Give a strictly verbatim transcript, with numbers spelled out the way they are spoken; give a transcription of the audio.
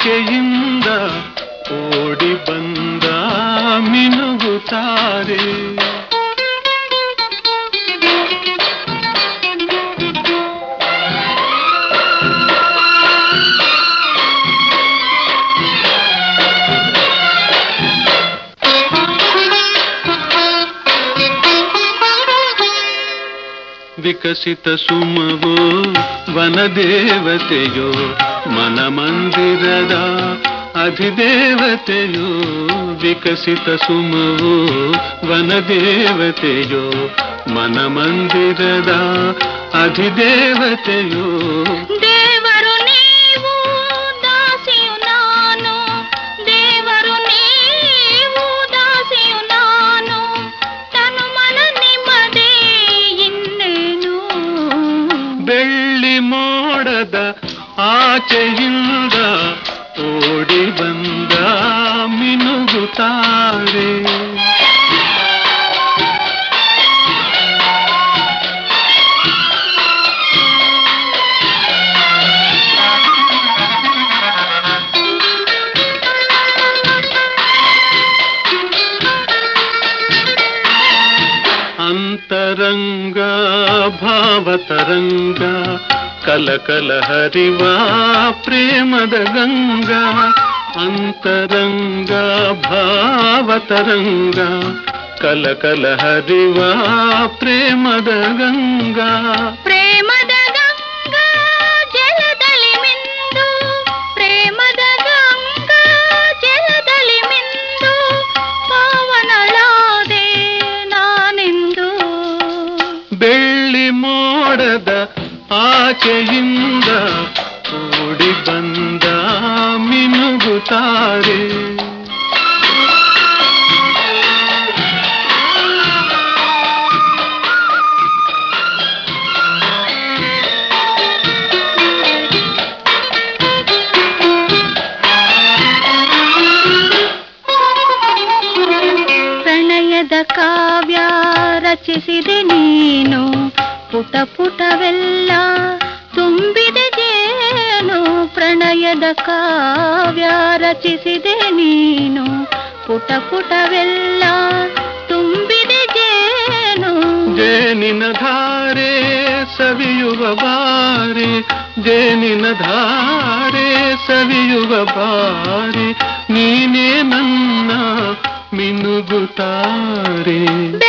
ಆಚೆಯಿಂದ ಓಡಿ ಬಂದ ಮಿನುಗುತ್ತಾರೆ. ವಿಕಸಿತ ಸುಮವೋ ವನದೇವತೆಯೋ ಮನಮಂದಿರದ ಅಧಿದೇವತೆಯೋ. ವಿಕಸಿತ ಸುಮವೋ ವನದೇವತೆಯೋ ಮನಮಂದಿರದ ಅಧಿದೇವತೆಯೋ. ದೇವರು ನೀವು ದಾಸಿಯು ನಾನು, ದೇವರು ನೀವು ದಾಸಿಯು ನಾನು, ತನು ಮನ ನಿಮ್ಮದೇ ಇನ್ನೇನು. ಬೆಳ್ಳಿ ಮೋಡದ ಆಚೆಯಿಂದ ಓಡಿ ಬಂದ ಮಿನುಗುತ್ತಾರೆ. ಅಂತರಂಗ ಭಾವತರಂಗ ಕಲಕಲ ಹರಿವ ಪ್ರೇಮದ ಗಂಗಾ. ಅಂತರಂಗ ಭಾವತರಂಗ ಕಲಕಲ ಹರಿವ ಪ್ರೇಮದ ಗಂಗಾ. ಪ್ರೇಮದ ಗಂಗಾ ಜಲದಲ್ಲಿ ಮಿಂದು, ಪ್ರೇಮದ ಗಂಗಾ ಜಲದಲ್ಲಿ ಮಿಂದು ಪಾವನಳಾದೆ ನಾನೆಂದು. ಬೆಳ್ಳಿ ಮೋಡದ ಆಚೆಯಿಂದ ಓಡಿ ಬಂದ ಮಿನುಗುತ್ತಾರೆ. ಪ್ರಣಯದ ಕಾವ್ಯ ರಚಿಸಿದೆ ನೀನು, ಪುಟ ಪುಟವೆಲ್ಲ ತುಂಬಿದೆ ಜೇನು. ಪ್ರಣಯದ ಕಾವ್ಯ ರಚಿಸಿದೆ ನೀನು, ಪುಟ ಪುಟವೆಲ್ಲ ತುಂಬಿದೆ ಜೇನು. ಜೇನಿನ ಧಾರೆ ಸವಿಯುವ ಬಾರಿ, ಜೇನಿನ ಧಾರೆ ಸವಿಯುವ ಬಾರಿ, ನೀನೇ ನನ್ನ ಮಿನುಗುತ್ತಾರೆ.